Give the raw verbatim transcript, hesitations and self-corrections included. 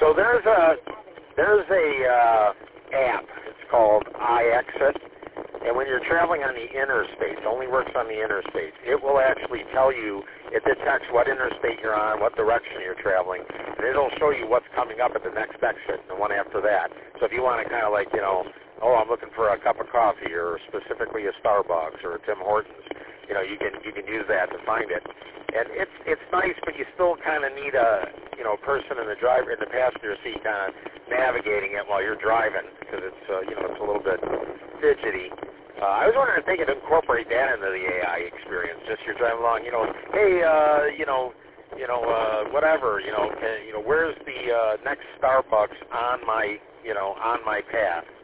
So there's a there's a uh, app. It's called iExit, and when you're traveling on the interstates, it only works on the interstates. It will actually tell you. It detects what interstate you're on, what direction you're traveling, and it'll show you what's coming up at the next exit and the one after that. So if you want to kind of like, you know, oh, I'm looking for a cup of coffee, or specifically a Starbucks or a Tim Hortons, you know, you can you can use that to find it. And it's it's nice, but you still kind of need a you know person in the driver in the passenger seat kind of navigating it while you're driving, because it's uh, you know it's a little bit fidgety. Uh, I was wondering if they could incorporate that into the A I experience. Just you're driving along, you know, hey, uh, you know, you know, uh, whatever, you know, can, you know, where's the uh, next Starbucks on my, you know, on my path?